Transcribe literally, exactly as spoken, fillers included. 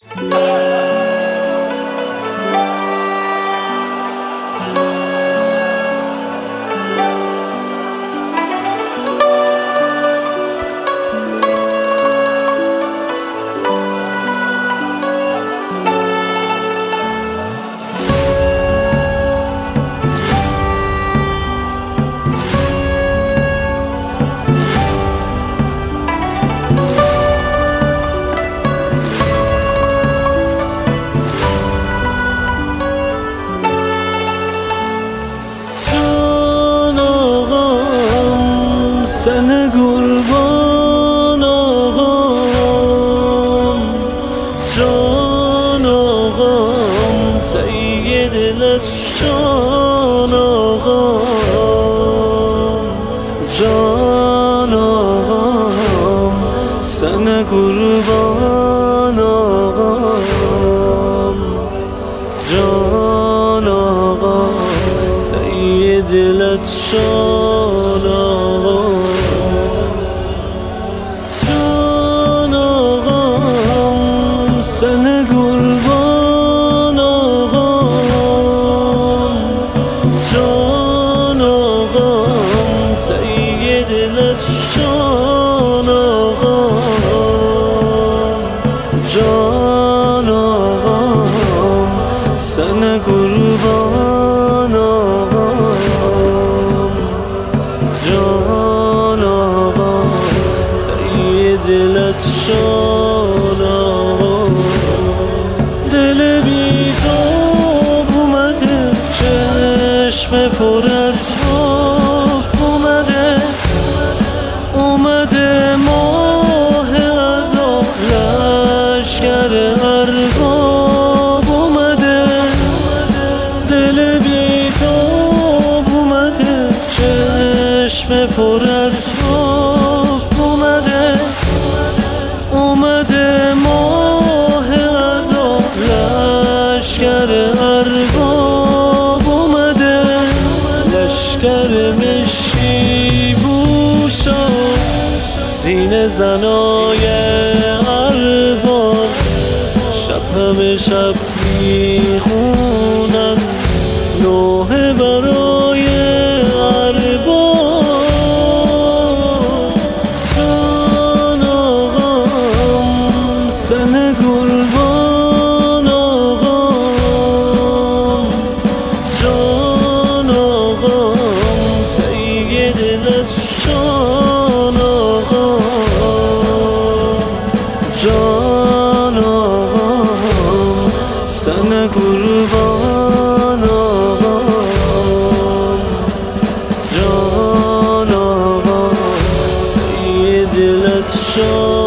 سن قربان آقام، جان آقام، سید لطشان آقام، جان آقام، سن قربان آقام، جان آقام، سید لطشان آقام. سن قربان آقام، جان آقام، سید لطشان آقام، جان آقام، سن قربان آقام، جان آقام، سید لطشان آقام. دل بی‌تاب اومده، چشم پر از آب اومده، اومده ماه عزا، لشکر ارباب اومده. دل بی‌تاب اومده، چشم پر از آب اومده، اومده ماه عزا، لشکر ارباب اومده. لشکر مشکی بوشا، سینه زنای ارباب، شب همه شب میخونن نوحه برای ارباب. جان آقام، سن قربان آقام، جان آقام، سید لطشان آقام، جان آقام، سن قربان آقام، جان آقام، سید لطشان.